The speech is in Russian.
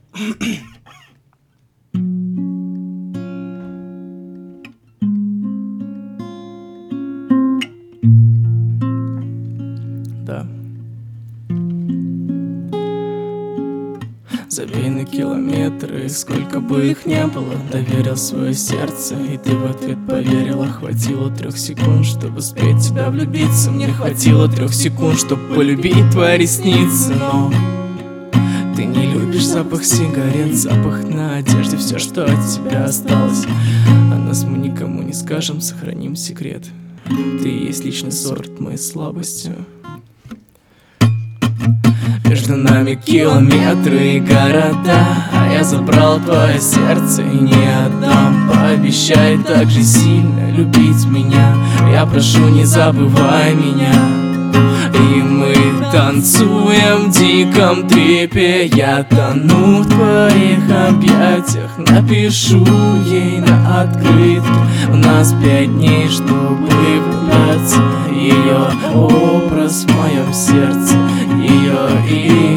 Да. Забей на километры, сколько бы их не было. Доверил свое сердце, и ты в ответ поверила. Хватило 3 секунд, чтобы успеть тебя влюбиться. Мне хватило 3 секунд, чтобы полюбить твои ресницы. Но ты не любишь запах сигарет, запах на одежде, все, что от тебя осталось. О нас мы никому не скажем, сохраним секрет. Ты и есть личный сорт моей слабости. Между нами километры и города, а я забрал твое сердце и не отдам. Пообещай так же сильно любить меня, я прошу, не забывай меня. И мы танцуем в диком трепе, я тону в твоих объятиях. Напишу ей на открытке: у нас 5 дней, чтобы влюбляться. Ее образ в моем сердце, ее